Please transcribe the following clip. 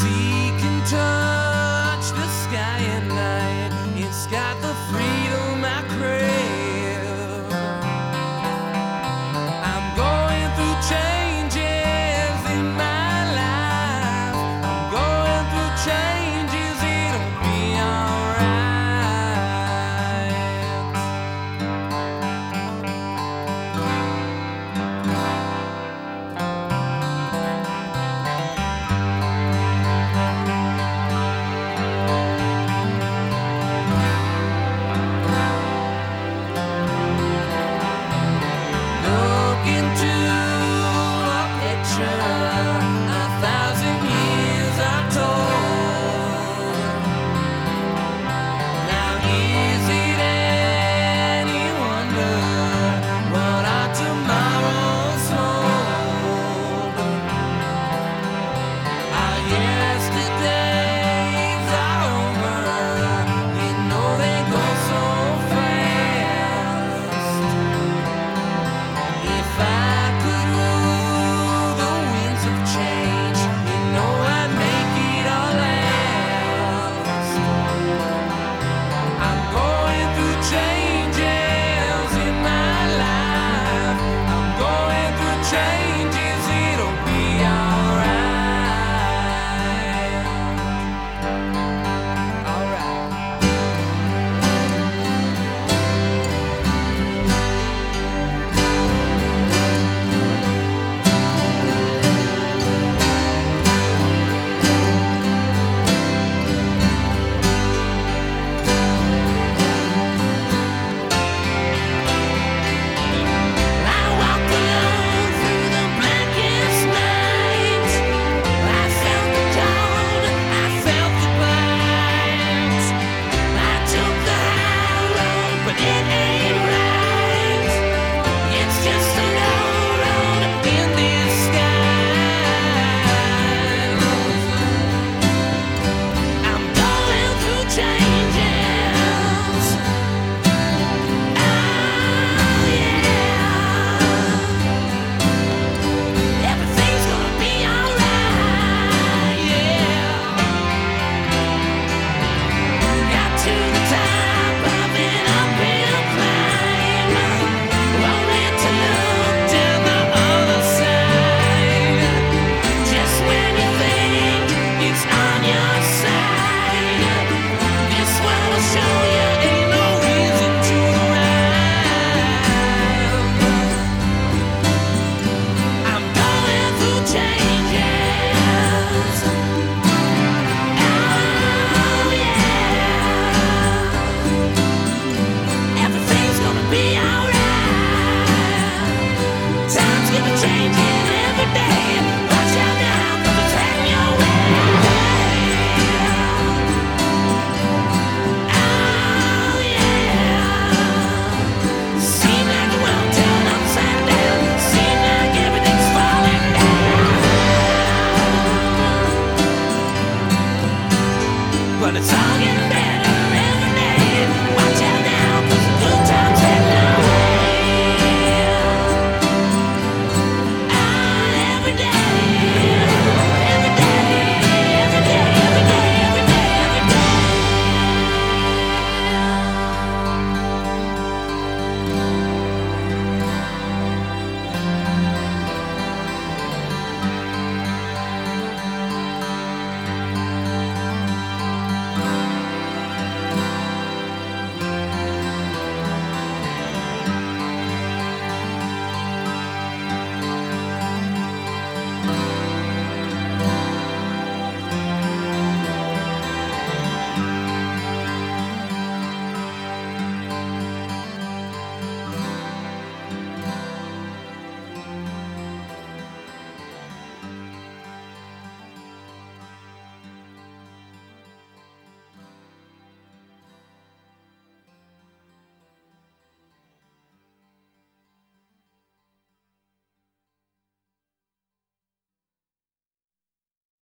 sea can touch the sky at night. It's got the freedom I crave. I'm going through changes in my life. I'm going through changes, it'll be alright. Look into a picture, 1,000 years are told. Now is it any wonder what our tomorrows hold? Our yesterdays are over, you know they go so fast. If I could rule the winds of change, you know I'd make it all last. I'm going through changes in my life. I'm going through changes, it'll be alright. Alright. I walked alone through the blackest night. I felt the cold, I felt the bite. I took the high road, but it ain't right. It's just a low road in this sky. I'm going through changes. Oh yeah. Everything's gonna be alright, yeah. Got to the top of an uphill climb, only to look down the other side. Just when you think it's on your side, this world will show you ain't no reason to run. I'm going through change.